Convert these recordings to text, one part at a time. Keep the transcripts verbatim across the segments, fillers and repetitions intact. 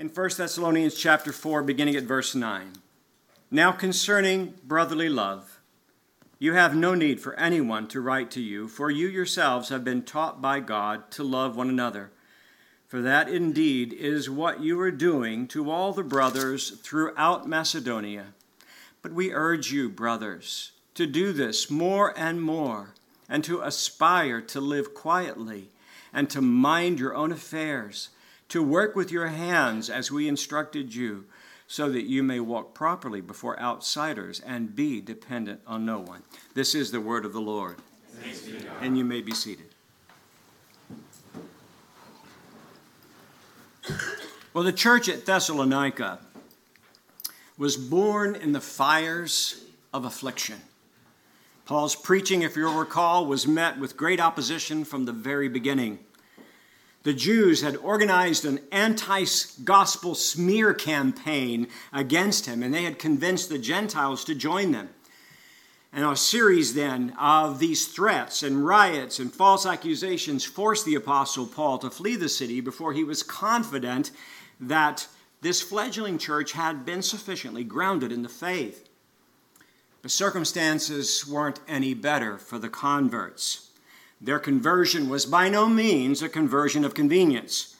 in First Thessalonians chapter four, beginning at verse nine. Now concerning brotherly love, you have no need for anyone to write to you, for you yourselves have been taught by God to love one another. For that indeed is what you are doing to all the brothers throughout Macedonia. But we urge you, brothers, to do this more and more, and to aspire to live quietly, and to mind your own affairs, to work with your hands as we instructed you, so that you may walk properly before outsiders and be dependent on no one. This is the word of the Lord. Thanks be to God. And you may be seated. Well, the church at Thessalonica was born in the fires of affliction. Paul's preaching, if you'll recall, was met with great opposition from the very beginning. The Jews had organized an anti-gospel smear campaign against him, and they had convinced the Gentiles to join them. And a series then of these threats and riots and false accusations forced the Apostle Paul to flee the city before he was confident that this fledgling church had been sufficiently grounded in the faith. The circumstances weren't any better for the converts. Their conversion was by no means a conversion of convenience.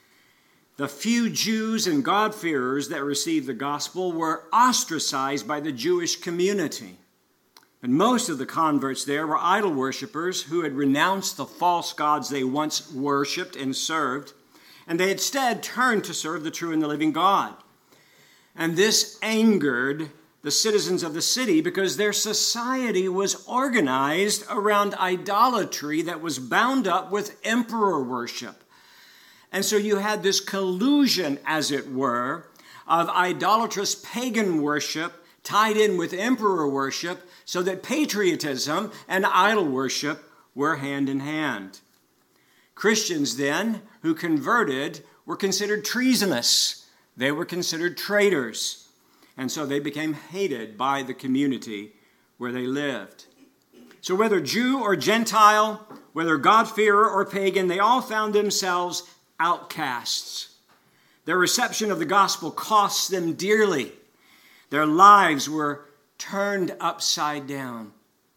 The few Jews and God-fearers that received the gospel were ostracized by the Jewish community. And most of the converts there were idol worshippers who had renounced the false gods they once worshipped and served, and they instead turned to serve the true and the living God. And this angered the citizens of the city because their society was organized around idolatry that was bound up with emperor worship. And so you had this collusion, as it were, of idolatrous pagan worship tied in with emperor worship, so that patriotism and idol worship were hand in hand. Christians then, who converted, were considered treasonous. They were considered traitors. And so they became hated by the community where they lived. So whether Jew or Gentile, whether God-fearer or pagan, they all found themselves outcasts. Their reception of the gospel cost them dearly. Their lives were turned upside down.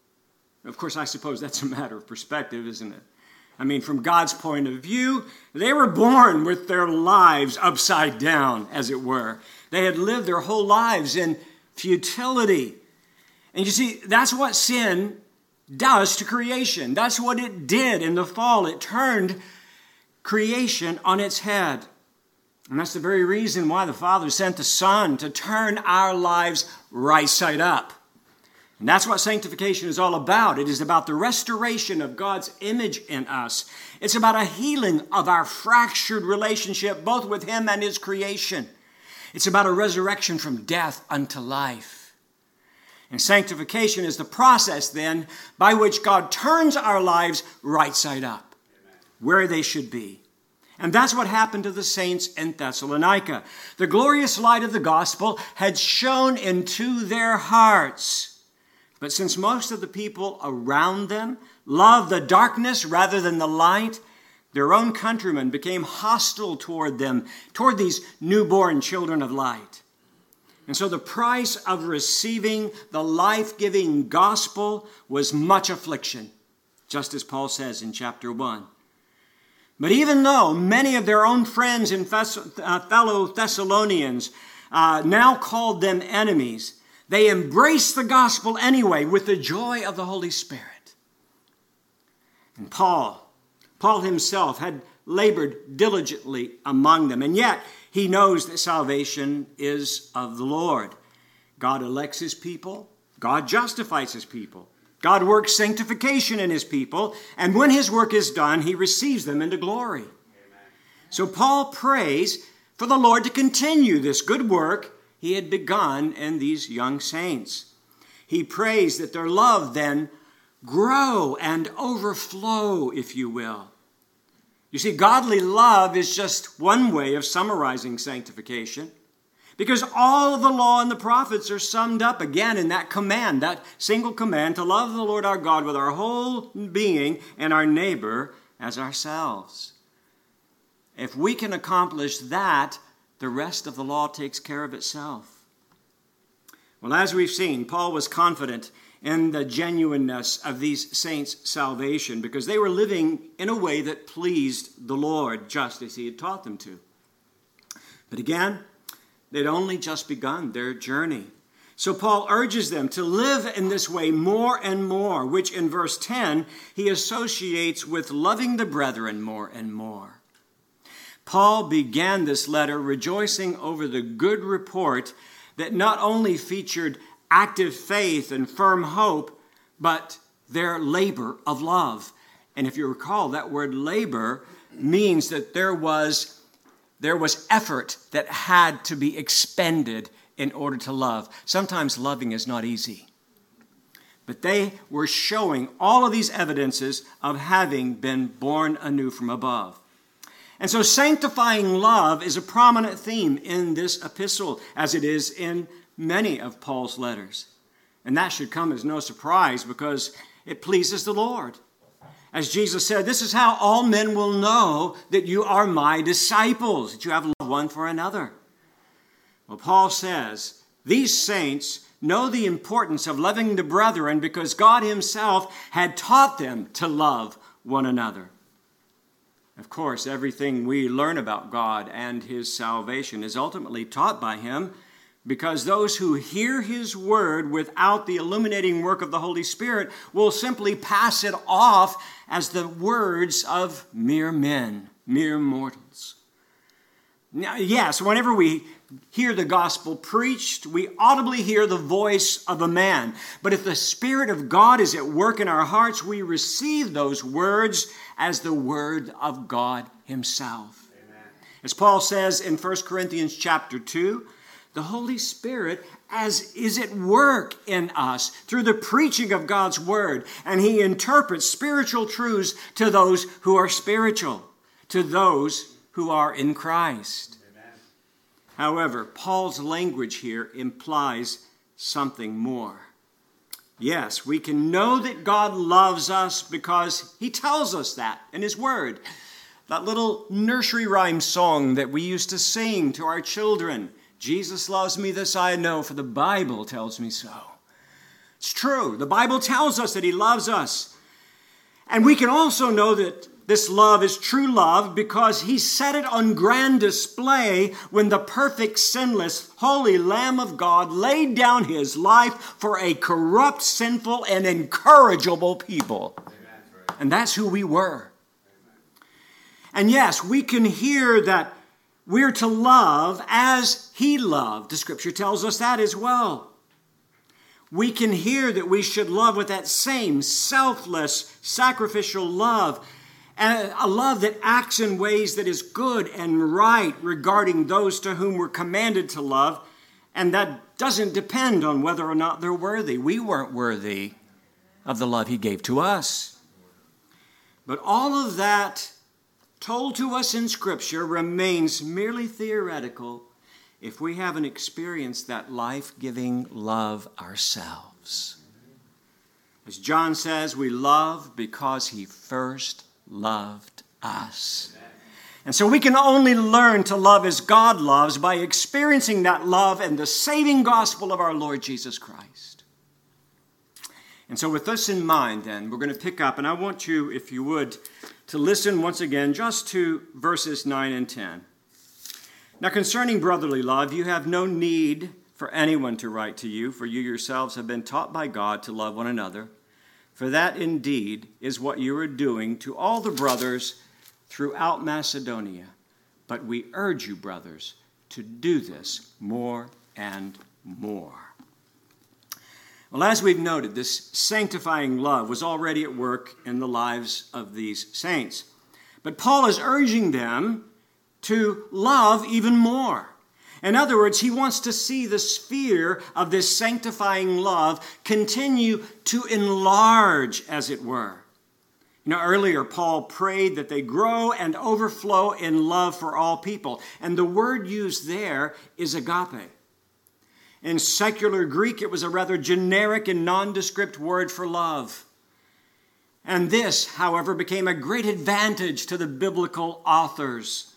Of course, I suppose that's a matter of perspective, isn't it? I mean, from God's point of view, they were born with their lives upside down, as it were. They had lived their whole lives in futility. And you see, that's what sin does to creation. That's what it did in the fall. It turned creation on its head. And that's the very reason why the Father sent the Son to turn our lives right side up. And that's what sanctification is all about. It is about the restoration of God's image in us. It's about a healing of our fractured relationship, both with Him and His creation. It's about a resurrection from death unto life. And sanctification is the process, then, by which God turns our lives right side up, where they should be. And that's what happened to the saints in Thessalonica. The glorious light of the gospel had shone into their hearts. But since most of the people around them loved the darkness rather than the light, their own countrymen became hostile toward them, toward these newborn children of light. And so the price of receiving the life-giving gospel was much affliction, just as Paul says in chapter one. But even though many of their own friends and fellow Thessalonians uh, now called them enemies, they embraced the gospel anyway with the joy of the Holy Spirit. And Paul, Paul himself had labored diligently among them, and yet he knows that salvation is of the Lord. God elects His people. God justifies His people. God works sanctification in His people, and when His work is done, He receives them into glory. Amen. So Paul prays for the Lord to continue this good work He had begun in these young saints. He prays that their love then grow and overflow, if you will. You see, godly love is just one way of summarizing sanctification, because all of the law and the prophets are summed up again in that command, that single command to love the Lord our God with our whole being and our neighbor as ourselves. If we can accomplish that, the rest of the law takes care of itself. Well, as we've seen, Paul was confident in the genuineness of these saints' salvation because they were living in a way that pleased the Lord, just as he had taught them to. But again, they'd only just begun their journey. So Paul urges them to live in this way more and more, which in verse ten he associates with loving the brethren more and more. Paul began this letter rejoicing over the good report that not only featured active faith and firm hope, but their labor of love. And if you recall, that word labor means that there was, there was effort that had to be expended in order to love. Sometimes loving is not easy. But they were showing all of these evidences of having been born anew from above. And so sanctifying love is a prominent theme in this epistle, as it is in many of Paul's letters. And that should come as no surprise because it pleases the Lord. As Jesus said, this is how all men will know that you are my disciples, that you have love one for another. Well, Paul says, these saints know the importance of loving the brethren because God himself had taught them to love one another. Of course, everything we learn about God and his salvation is ultimately taught by him because those who hear his word without the illuminating work of the Holy Spirit will simply pass it off as the words of mere men, mere mortals. Now, yes, whenever we hear the gospel preached, we audibly hear the voice of a man. But if the Spirit of God is at work in our hearts, we receive those words as the word of God himself. Amen. As Paul says in First Corinthians chapter two, the Holy Spirit as is at work in us through the preaching of God's word, and he interprets spiritual truths to those who are spiritual, to those who are in Christ. Amen. However, Paul's language here implies something more. Yes, we can know that God loves us because he tells us that in his word. That little nursery rhyme song that we used to sing to our children, Jesus loves me, this I know, for the Bible tells me so. It's true. The Bible tells us that he loves us. And we can also know that this love is true love because he set it on grand display when the perfect, sinless, holy Lamb of God laid down his life for a corrupt, sinful, and incorrigible people. Amen. And that's who we were. Amen. And yes, we can hear that we're to love as he loved. The scripture tells us that as well. We can hear that we should love with that same selfless, sacrificial love, and a love that acts in ways that is good and right regarding those to whom we're commanded to love, and that doesn't depend on whether or not they're worthy. We weren't worthy of the love he gave to us. But all of that told to us in Scripture remains merely theoretical if we haven't experienced that life-giving love ourselves. As John says, we love because he first loved us. And so we can only learn to love as God loves by experiencing that love and the saving gospel of our Lord Jesus Christ. And so with this in mind, then, we're going to pick up, and I want you, if you would, to listen once again just to verses nine and ten. Now, concerning brotherly love, you have no need for anyone to write to you, for you yourselves have been taught by God to love one another. For that indeed is what you are doing to all the brothers throughout Macedonia. But we urge you, brothers, to do this more and more. Well, as we've noted, this sanctifying love was already at work in the lives of these saints. But Paul is urging them to love even more. In other words, he wants to see the sphere of this sanctifying love continue to enlarge, as it were. You know, earlier Paul prayed that they grow and overflow in love for all people. And the word used there is agape. In secular Greek, it was a rather generic and nondescript word for love. And this, however, became a great advantage to the biblical authors.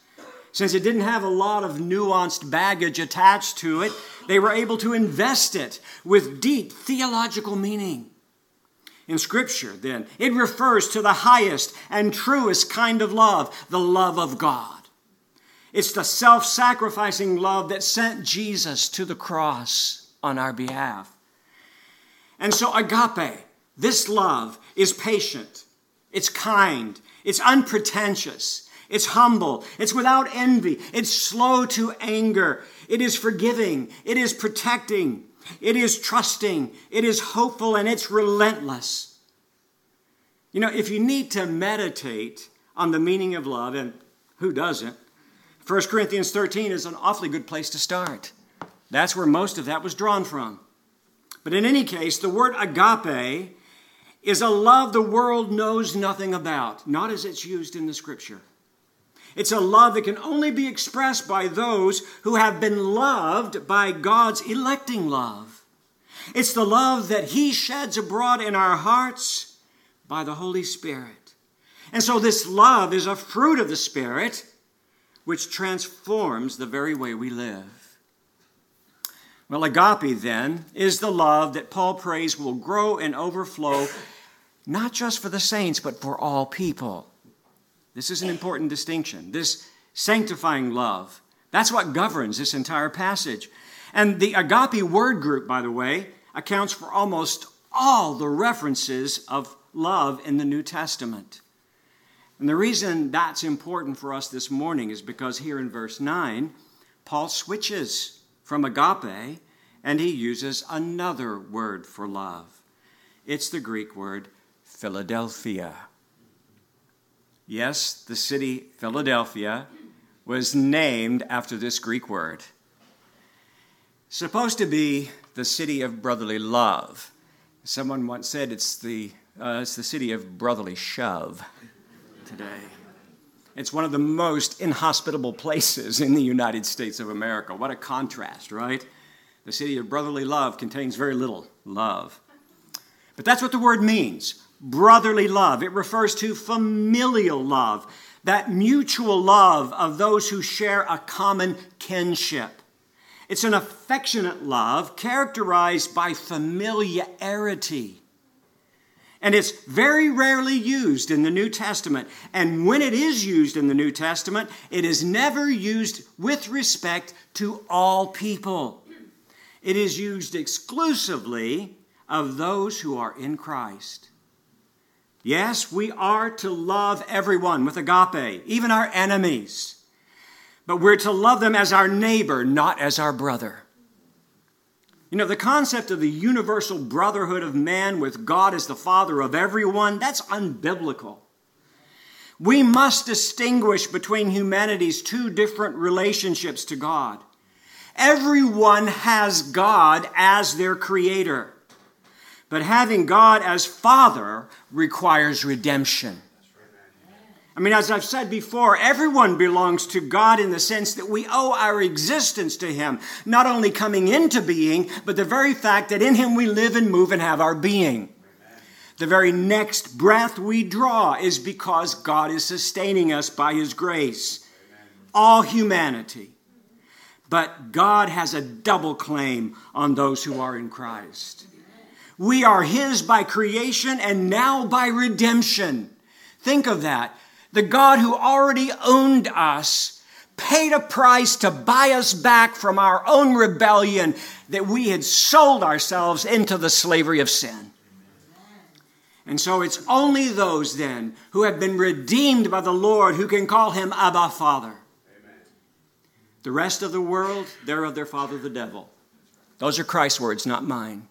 Since it didn't have a lot of nuanced baggage attached to it, they were able to invest it with deep theological meaning. In Scripture, then, it refers to the highest and truest kind of love, the love of God. It's the self-sacrificing love that sent Jesus to the cross on our behalf. And so agape, this love, is patient, it's kind, it's unpretentious, it's humble, it's without envy, it's slow to anger, it is forgiving, it is protecting, it is trusting, it is hopeful, and it's relentless. You know, if you need to meditate on the meaning of love, and who doesn't, First Corinthians thirteen is an awfully good place to start. That's where most of that was drawn from. But in any case, the word agape is a love the world knows nothing about, not as it's used in the Scripture. It's a love that can only be expressed by those who have been loved by God's electing love. It's the love that He sheds abroad in our hearts by the Holy Spirit. And so this love is a fruit of the Spirit, which transforms the very way we live. Well, agape, then, is the love that Paul prays will grow and overflow, not just for the saints, but for all people. This is an important distinction. This sanctifying love, that's what governs this entire passage. And the agape word group, by the way, accounts for almost all the references of love in the New Testament. And the reason that's important for us this morning is because here in verse nine, Paul switches from agape and he uses another word for love. It's the Greek word Philadelphia. Yes, the city Philadelphia was named after this Greek word. Supposed to be the city of brotherly love. Someone once said it's the, uh, it's the city of brotherly shove today. It's one of the most inhospitable places in the United States of America. What a contrast, right? The city of brotherly love contains very little love. But that's what the word means, brotherly love. It refers to familial love, that mutual love of those who share a common kinship. It's an affectionate love characterized by familiarity. And it's very rarely used in the New Testament. And when it is used in the New Testament, it is never used with respect to all people. It is used exclusively of those who are in Christ. Yes, we are to love everyone with agape, even our enemies. But we're to love them as our neighbor, not as our brother. You know, the concept of the universal brotherhood of man with God as the Father of everyone, that's unbiblical. We must distinguish between humanity's two different relationships to God. Everyone has God as their creator. But having God as Father requires redemption. I mean, as I've said before, everyone belongs to God in the sense that we owe our existence to Him, not only coming into being, but the very fact that in Him we live and move and have our being. Amen. The very next breath we draw is because God is sustaining us by His grace. Amen. All humanity. But God has a double claim on those who are in Christ. We are His by creation and now by redemption. Think of that. The God who already owned us paid a price to buy us back from our own rebellion, that we had sold ourselves into the slavery of sin. And so it's only those then who have been redeemed by the Lord who can call Him Abba, Father. Amen. The rest of the world, they're of their father the devil. Those are Christ's words, not mine.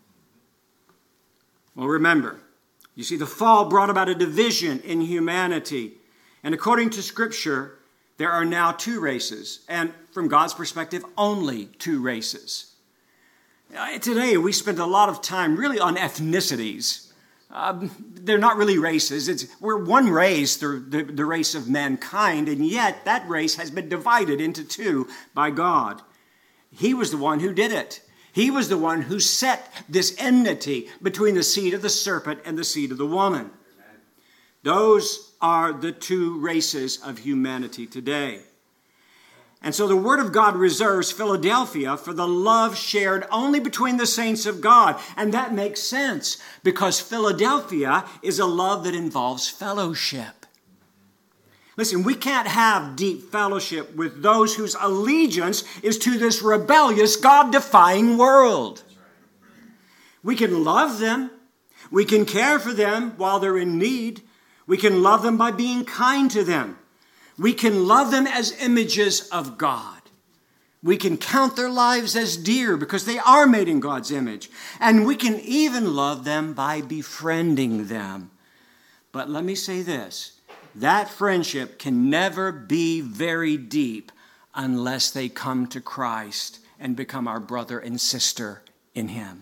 Well, remember, you see, the fall brought about a division in humanity. And according to Scripture, there are now two races. And from God's perspective, only two races. Today, we spend a lot of time really on ethnicities. Um, they're not really races. It's, we're one race, the, the, the race of mankind, and yet that race has been divided into two by God. He was the one who did it. He was the one who set this enmity between the seed of the serpent and the seed of the woman. Amen. Those are the two races of humanity today. And so the Word of God reserves Philadelphia for the love shared only between the saints of God. And that makes sense because Philadelphia is a love that involves fellowship. Listen, we can't have deep fellowship with those whose allegiance is to this rebellious, God-defying world. We can love them. We can care for them while they're in need. We can love them by being kind to them. We can love them as images of God. We can count their lives as dear because they are made in God's image. And we can even love them by befriending them. But let me say this. That friendship can never be very deep unless they come to Christ and become our brother and sister in Him.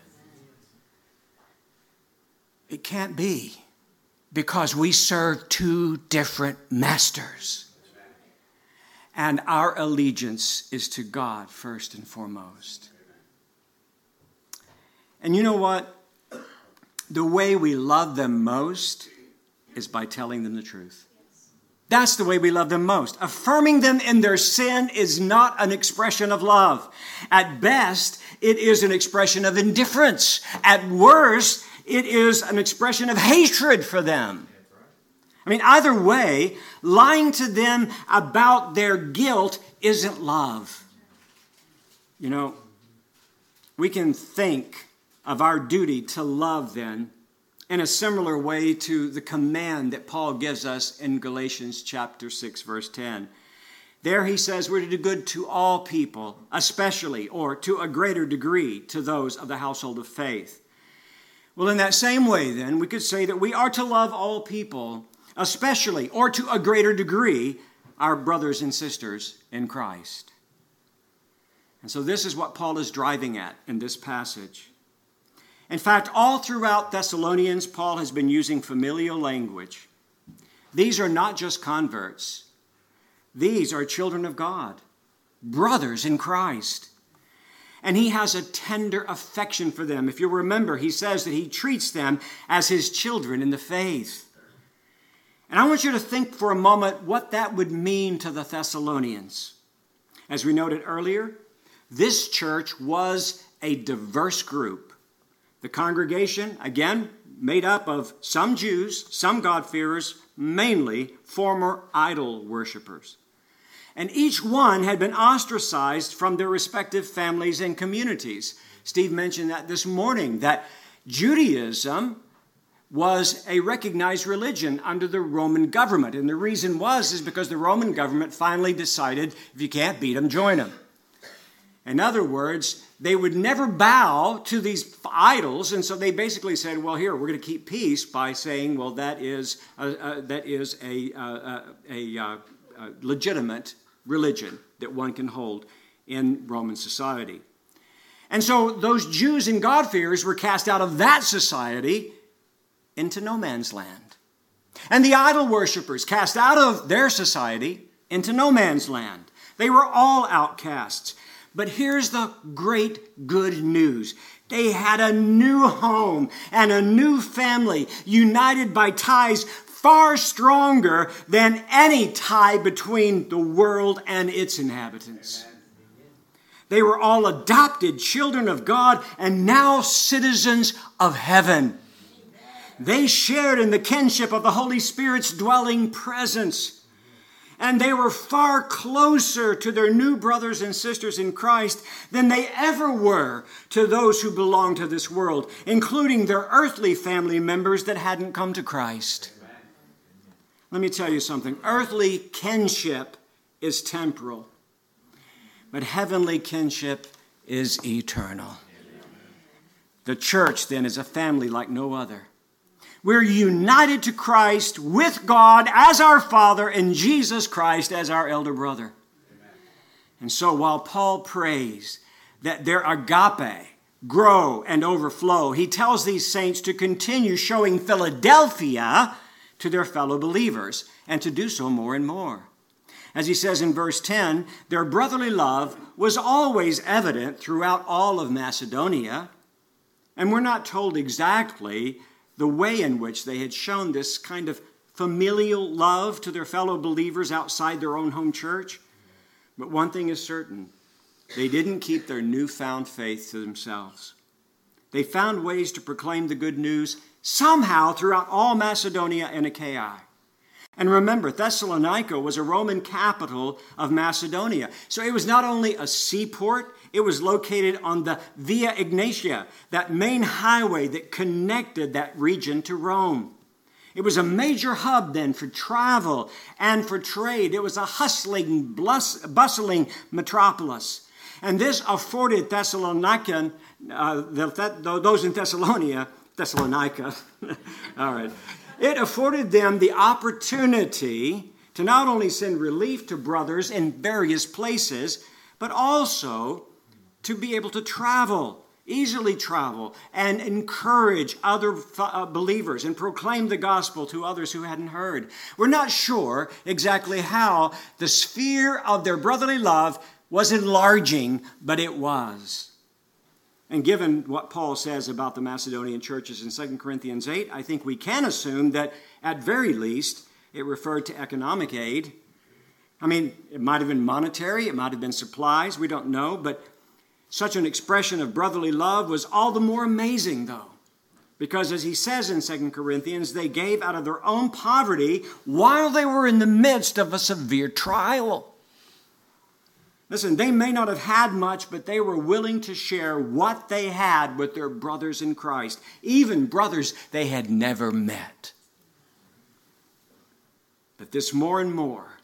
It can't be because we serve two different masters. And our allegiance is to God first and foremost. And you know what? The way we love them most is by telling them the truth. That's the way we love them most. Affirming them in their sin is not an expression of love. At best, it is an expression of indifference. At worst, it is an expression of hatred for them. I mean, either way, lying to them about their guilt isn't love. You know, we can think of our duty to love then in a similar way to the command that Paul gives us in Galatians chapter six, verse ten. There he says we're to do good to all people, especially or to a greater degree to those of the household of faith. Well, in that same way then, we could say that we are to love all people, especially or to a greater degree our brothers and sisters in Christ. And so this is what Paul is driving at in this passage. In fact, all throughout Thessalonians, Paul has been using familial language. These are not just converts. These are children of God, brothers in Christ. And he has a tender affection for them. If you remember, he says that he treats them as his children in the faith. And I want you to think for a moment what that would mean to the Thessalonians. As we noted earlier, this church was a diverse group. The congregation, again, made up of some Jews, some God-fearers, mainly former idol worshipers. And each one had been ostracized from their respective families and communities. Steve mentioned that this morning, that Judaism was a recognized religion under the Roman government. And the reason was is because the Roman government finally decided, if you can't beat them, join them. In other words, they would never bow to these idols, and so they basically said, well, here, we're going to keep peace by saying, well, that is a, a, that is a, a, a, a, a legitimate religion that one can hold in Roman society. And so those Jews and God-fearers were cast out of that society into no man's land. And the idol worshippers cast out of their society into no man's land. They were all outcasts. But here's the great good news. They had a new home and a new family united by ties far stronger than any tie between the world and its inhabitants. They were all adopted children of God and now citizens of heaven. They shared in the kinship of the Holy Spirit's dwelling presence. And they were far closer to their new brothers and sisters in Christ than they ever were to those who belonged to this world, including their earthly family members that hadn't come to Christ. Let me tell you something. Earthly kinship is temporal, but heavenly kinship is eternal. The church, then, is a family like no other. We're united to Christ with God as our Father and Jesus Christ as our elder brother. Amen. And so while Paul prays that their agape grow and overflow, he tells these saints to continue showing Philadelphia to their fellow believers and to do so more and more. As he says in verse ten, their brotherly love was always evident throughout all of Macedonia. And we're not told exactly the way in which they had shown this kind of familial love to their fellow believers outside their own home church. But one thing is certain, they didn't keep their newfound faith to themselves. They found ways to proclaim the good news somehow throughout all Macedonia and Achaia. And remember, Thessalonica was a Roman capital of Macedonia. So it was not only a seaport, it was located on the Via Egnatia, that main highway that connected that region to Rome. It was a major hub then for travel and for trade. It was a hustling, bustling metropolis. And this afforded Thessalonican, uh, the, those in Thessalonia, Thessalonica, all right, it afforded them the opportunity to not only send relief to brothers in various places, but also to be able to travel, easily travel, and encourage other uh, believers and proclaim the gospel to others who hadn't heard. We're not sure exactly how the sphere of their brotherly love was enlarging, but it was. And given what Paul says about the Macedonian churches in Second Corinthians eight, I think we can assume that at very least it referred to economic aid. I mean, it might have been monetary, it might have been supplies, we don't know, but such an expression of brotherly love was all the more amazing, though, because as he says in Second Corinthians, they gave out of their own poverty while they were in the midst of a severe trial. Listen, they may not have had much, but they were willing to share what they had with their brothers in Christ, even brothers they had never met. But this more and more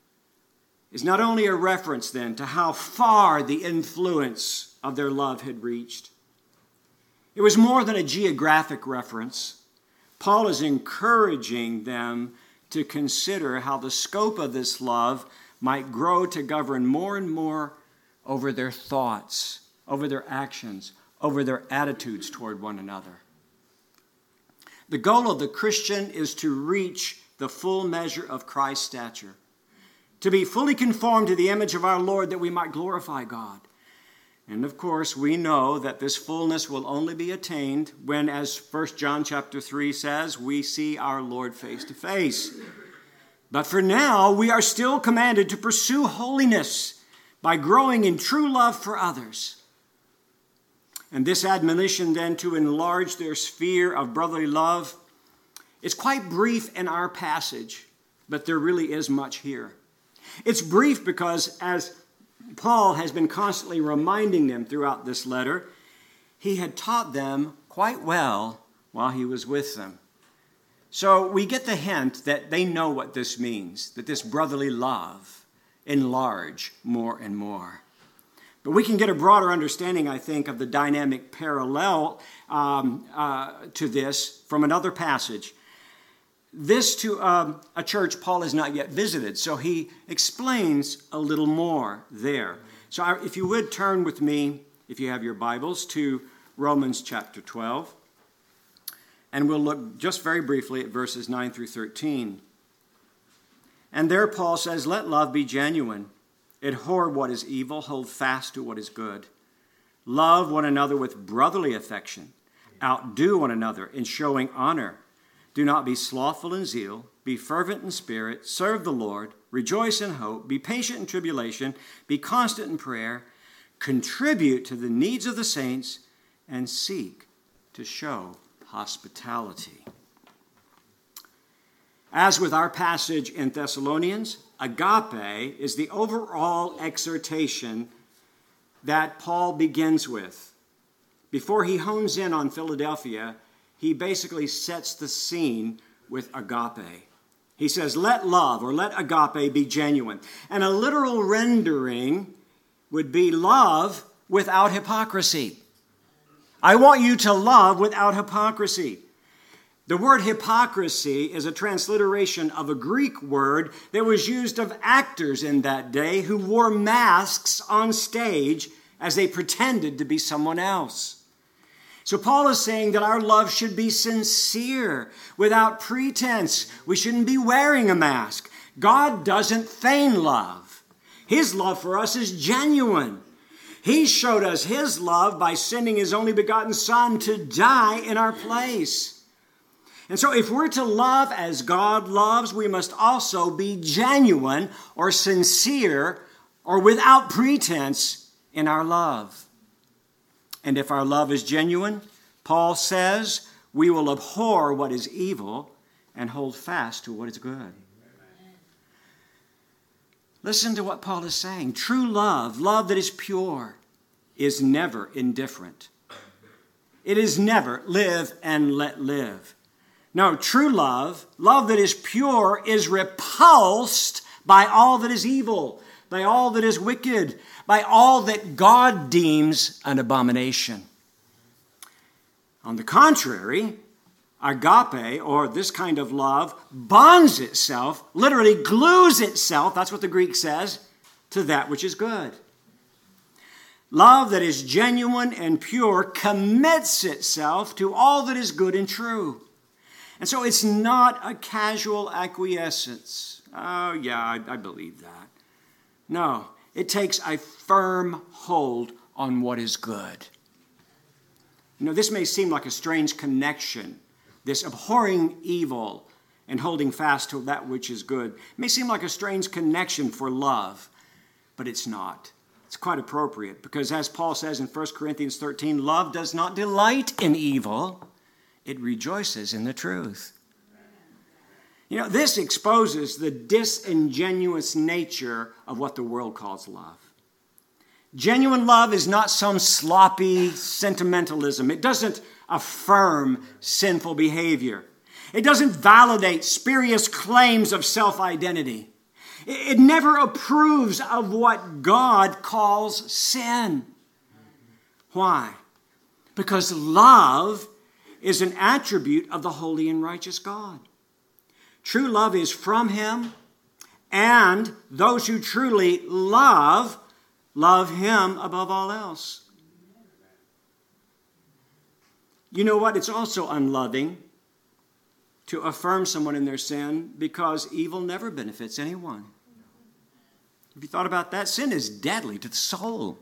is not only a reference then to how far the influence of their love had reached. It was more than a geographic reference. Paul is encouraging them to consider how the scope of this love might grow to govern more and more over their thoughts, over their actions, over their attitudes toward one another. The goal of the Christian is to reach the full measure of Christ's stature, to be fully conformed to the image of our Lord that we might glorify God. And of course, we know that this fullness will only be attained when, as First John chapter three says, we see our Lord face to face. But for now, we are still commanded to pursue holiness by growing in true love for others. And this admonition then to enlarge their sphere of brotherly love is quite brief in our passage, but there really is much here. It's brief because, as Paul has been constantly reminding them throughout this letter, he had taught them quite well while he was with them. So we get the hint that they know what this means, that this brotherly love enlarge more and more. But we can get a broader understanding, I think, of the dynamic parallel um, uh, to this from another passage. This to um, a church Paul has not yet visited, so he explains a little more there. So I, if you would turn with me, if you have your Bibles, to Romans chapter twelve. And we'll look just very briefly at verses nine through thirteen. And there Paul says, let love be genuine. Abhor what is evil, hold fast to what is good. Love one another with brotherly affection. Outdo one another in showing honor. Do not be slothful in zeal. Be fervent in spirit. Serve the Lord. Rejoice in hope. Be patient in tribulation. Be constant in prayer. Contribute to the needs of the saints and seek to show hospitality. As with our passage in Thessalonians, agape is the overall exhortation that Paul begins with. Before he hones in on Philadelphia, he basically sets the scene with agape. He says, let love, or let agape be genuine. And a literal rendering would be love without hypocrisy. I want you to love without hypocrisy. The word hypocrisy is a transliteration of a Greek word that was used of actors in that day who wore masks on stage as they pretended to be someone else. So Paul is saying that our love should be sincere, without pretense. We shouldn't be wearing a mask. God doesn't feign love. His love for us is genuine. He showed us his love by sending his only begotten Son to die in our place. And so if we're to love as God loves, we must also be genuine or sincere or without pretense in our love. And if our love is genuine, Paul says, we will abhor what is evil and hold fast to what is good. Amen. Listen to what Paul is saying. True love, love that is pure, is never indifferent. It is never live and let live. No, true love, love that is pure, is repulsed by all that is evil, by all that is wicked, by all that God deems an abomination. On the contrary, agape, or this kind of love, bonds itself, literally glues itself, that's what the Greek says, to that which is good. Love that is genuine and pure commits itself to all that is good and true. And so it's not a casual acquiescence. Oh, yeah, I, I believe that. No, it takes a firm hold on what is good. You know, this may seem like a strange connection, this abhorring evil and holding fast to that which is good. It may seem like a strange connection for love, but it's not. It's quite appropriate because, as Paul says in First Corinthians thirteen, love does not delight in evil. It rejoices in the truth. You know, this exposes the disingenuous nature of what the world calls love. Genuine love is not some sloppy sentimentalism. It doesn't affirm sinful behavior. It doesn't validate spurious claims of self-identity. It never approves of what God calls sin. Why? Because love is an attribute of the holy and righteous God. True love is from Him, and those who truly love, love Him above all else. You know what? It's also unloving to affirm someone in their sin because evil never benefits anyone. Have you thought about that? Sin is deadly to the soul.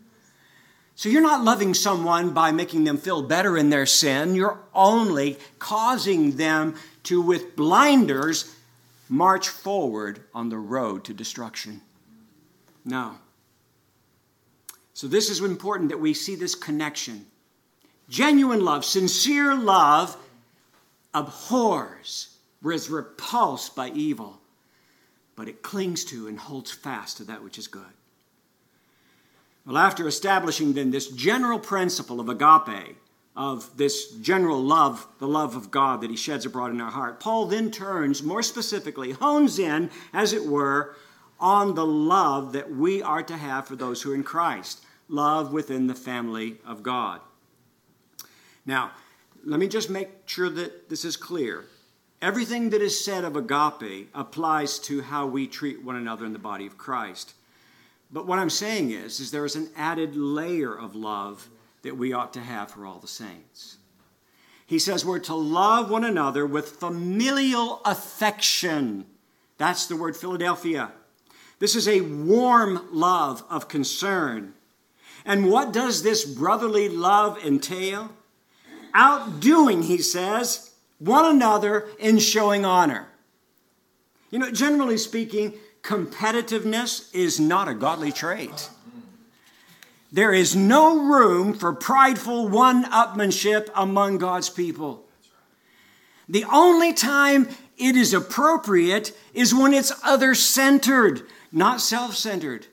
So you're not loving someone by making them feel better in their sin. You're only causing them to, with blinders, march forward on the road to destruction. No. So this is important that we see this connection. Genuine love, sincere love, abhors, is repulsed by evil, but it clings to and holds fast to that which is good. Well, after establishing then this general principle of agape, of this general love, the love of God that He sheds abroad in our heart, Paul then turns more specifically, hones in, as it were, on the love that we are to have for those who are in Christ, love within the family of God. Now, let me just make sure that this is clear. Everything that is said of agape applies to how we treat one another in the body of Christ. But what I'm saying is, is there is an added layer of love that we ought to have for all the saints. He says we're to love one another with familial affection. That's the word Philadelphia. This is a warm love of concern. And what does this brotherly love entail? Outdoing, he says, one another in showing honor. You know, generally speaking, competitiveness is not a godly trait. There is no room for prideful one-upmanship among God's people. The only time it is appropriate is when it's other-centered, not self-centered.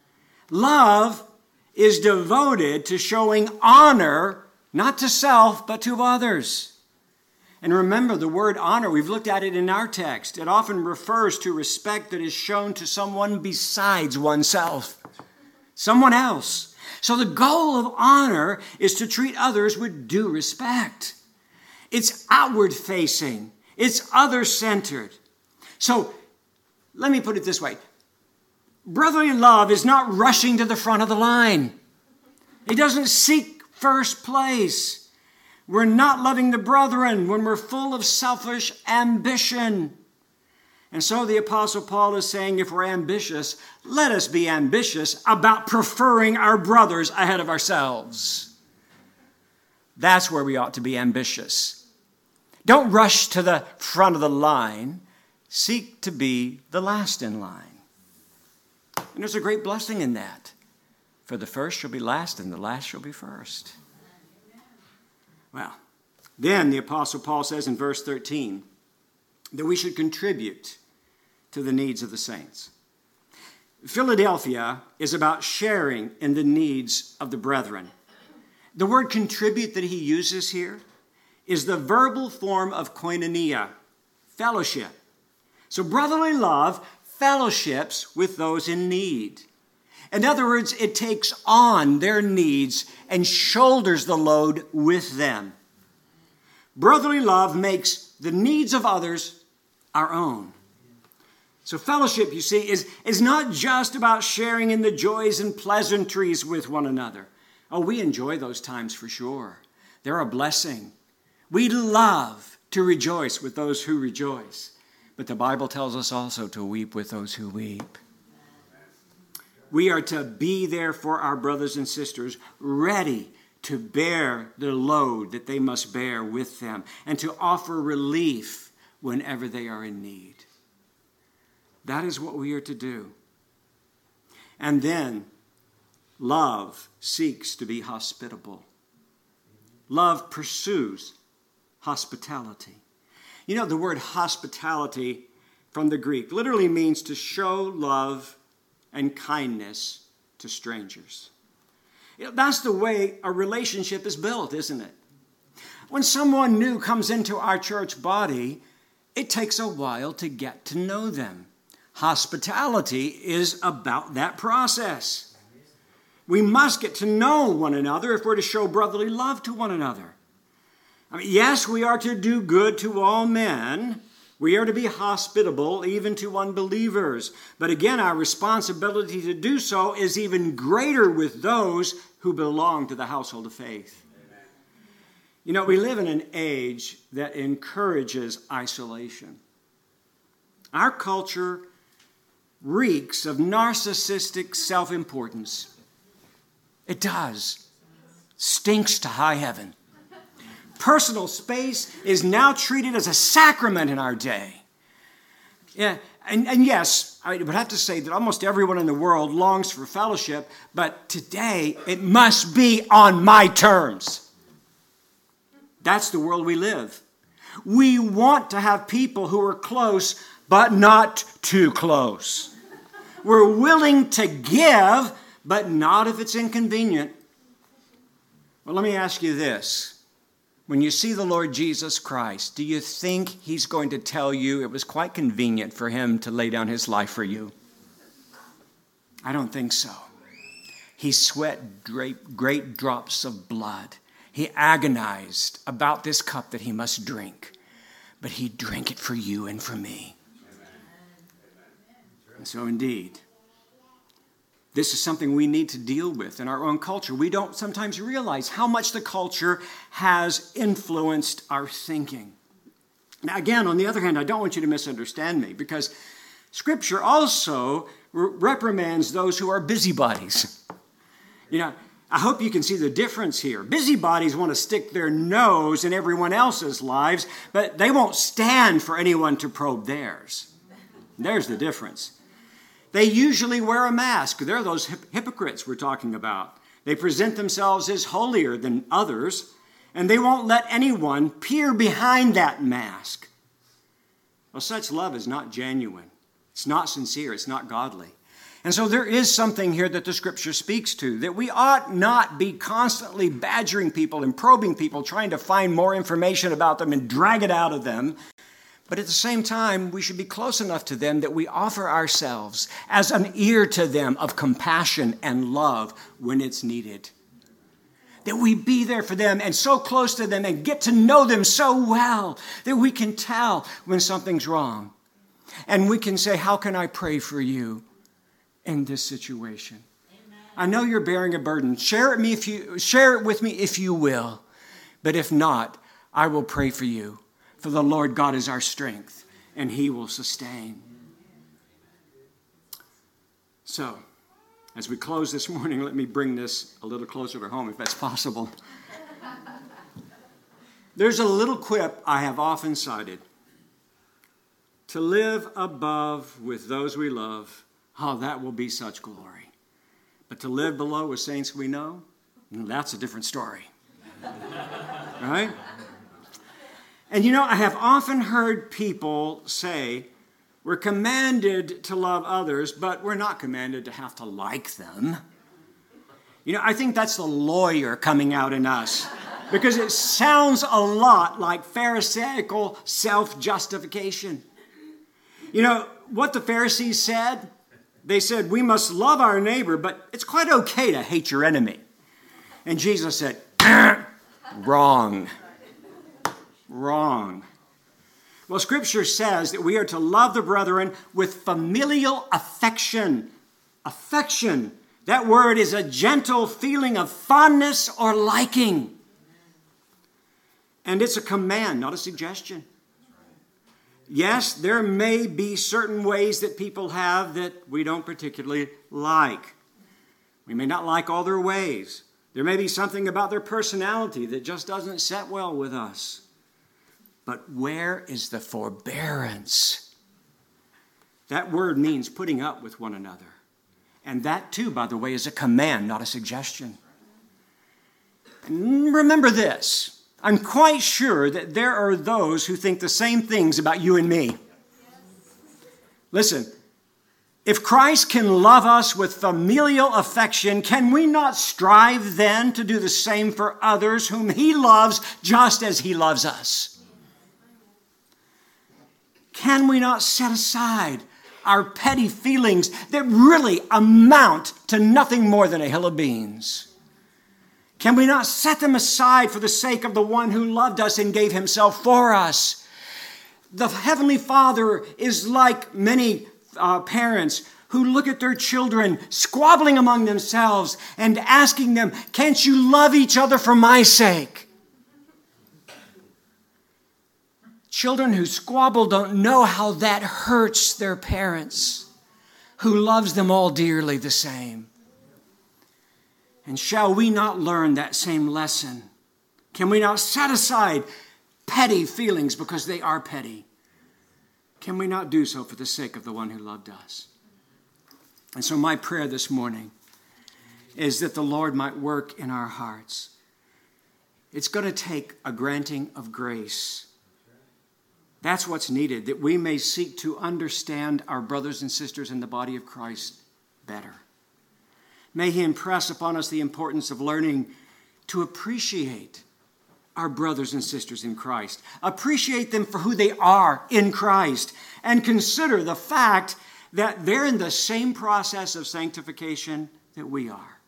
Love is devoted to showing honor, not to self, but to others. And remember the word honor, we've looked at it in our text. It often refers to respect that is shown to someone besides oneself, someone else. So the goal of honor is to treat others with due respect. It's outward facing. It's other-centered. So let me put it this way. Brotherly love is not rushing to the front of the line. It doesn't seek first place. We're not loving the brethren when we're full of selfish ambition. And so the Apostle Paul is saying, if we're ambitious, let us be ambitious about preferring our brothers ahead of ourselves. That's where we ought to be ambitious. Don't rush to the front of the line. Seek to be the last in line. And there's a great blessing in that. For the first shall be last, and the last shall be first. Well, then the Apostle Paul says in verse thirteen that we should contribute to the needs of the saints. Philadelphia is about sharing in the needs of the brethren. The word contribute that he uses here is the verbal form of koinonia, fellowship. So brotherly love fellowships with those in need. In other words, it takes on their needs and shoulders the load with them. Brotherly love makes the needs of others our own. So fellowship, you see, is, is not just about sharing in the joys and pleasantries with one another. Oh, we enjoy those times for sure. They're a blessing. We love to rejoice with those who rejoice. But the Bible tells us also to weep with those who weep. We are to be there for our brothers and sisters, ready to bear the load that they must bear with them and to offer relief whenever they are in need. That is what we are to do. And then love seeks to be hospitable. Love pursues hospitality. You know, the word hospitality from the Greek literally means to show love and kindness to strangers. You know, that's the way a relationship is built, isn't it? When someone new comes into our church body, it takes a while to get to know them. Hospitality is about that process. We must get to know one another if we're to show brotherly love to one another. I mean, yes, we are to do good to all men. We are to be hospitable even to unbelievers. But again, our responsibility to do so is even greater with those who belong to the household of faith. Amen. You know, we live in an age that encourages isolation. Our culture reeks of narcissistic self-importance. It does. Stinks to high heaven. Personal space is now treated as a sacrament in our day. Yeah, and, and yes, I would have to say that almost everyone in the world longs for fellowship, but today it must be on my terms. That's the world we live. We want to have people who are close, but not too close. We're willing to give, but not if it's inconvenient. Well, let me ask you this. When you see the Lord Jesus Christ, do you think he's going to tell you it was quite convenient for him to lay down his life for you? I don't think so. He sweat great, great drops of blood. He agonized about this cup that he must drink, but he drank it for you and for me. And so indeed, this is something we need to deal with in our own culture. We don't sometimes realize how much the culture has influenced our thinking. Now, again, on the other hand, I don't want you to misunderstand me, because Scripture also reprimands those who are busybodies. You know, I hope you can see the difference here. Busybodies want to stick their nose in everyone else's lives, but they won't stand for anyone to probe theirs. There's the difference. They usually wear a mask. They're those hip- hypocrites we're talking about. They present themselves as holier than others, and they won't let anyone peer behind that mask. Well, such love is not genuine. It's not sincere. It's not godly. And so there is something here that the Scripture speaks to, that we ought not be constantly badgering people and probing people, trying to find more information about them and drag it out of them. But at the same time, we should be close enough to them that we offer ourselves as an ear to them of compassion and love when it's needed. That we be there for them and so close to them and get to know them so well that we can tell when something's wrong. And we can say, how can I pray for you in this situation? Amen. I know you're bearing a burden. Share it, me if you, share it with me if you will. But if not, I will pray for you. For the Lord God is our strength, and he will sustain. So, as we close this morning, let me bring this a little closer to home, if that's possible. There's a little quip I have often cited. To live above with those we love, Oh, that will be such glory. But to live below with saints we know, that's a different story. Right? And you know, I have often heard people say, we're commanded to love others, but we're not commanded to have to like them. You know, I think that's the lawyer coming out in us, because it sounds a lot like Pharisaical self-justification. You know, what the Pharisees said, they said, we must love our neighbor, but it's quite okay to hate your enemy. And Jesus said, wrong. Wrong. Well, Scripture says that we are to love the brethren with familial affection. Affection. That word is a gentle feeling of fondness or liking. And it's a command, not a suggestion. Yes, there may be certain ways that people have that we don't particularly like. We may not like all their ways. There may be something about their personality that just doesn't set well with us. But where is the forbearance? That word means putting up with one another. And that too, by the way, is a command, not a suggestion. And remember this. I'm quite sure that there are those who think the same things about you and me. Listen, if Christ can love us with familial affection, can we not strive then to do the same for others whom he loves just as he loves us? Can we not set aside our petty feelings that really amount to nothing more than a hill of beans? Can we not set them aside for the sake of the one who loved us and gave himself for us? The Heavenly Father is like many uh, parents who look at their children squabbling among themselves and asking them, can't you love each other for my sake? Children who squabble don't know how that hurts their parents, who loves them all dearly the same. And shall we not learn that same lesson? Can we not set aside petty feelings because they are petty? Can we not do so for the sake of the one who loved us? And so my prayer this morning is that the Lord might work in our hearts. It's going to take a granting of grace. That's what's needed, that we may seek to understand our brothers and sisters in the body of Christ better. May he impress upon us the importance of learning to appreciate our brothers and sisters in Christ. Appreciate them for who they are in Christ. And consider the fact that they're in the same process of sanctification that we are.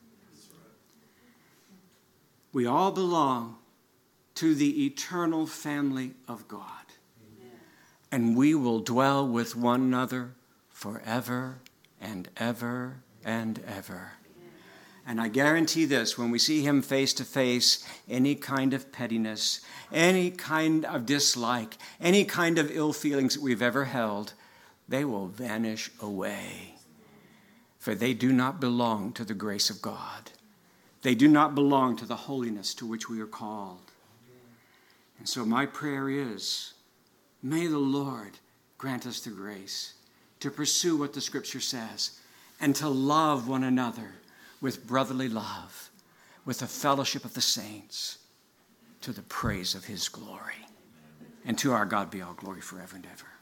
We all belong to the eternal family of God. And we will dwell with one another forever and ever and ever. And I guarantee this, when we see him face to face, any kind of pettiness, any kind of dislike, any kind of ill feelings that we've ever held, they will vanish away. For they do not belong to the grace of God. They do not belong to the holiness to which we are called. And so my prayer is, may the Lord grant us the grace to pursue what the Scripture says and to love one another with brotherly love, with the fellowship of the saints, to the praise of his glory. And to our God be all glory forever and ever.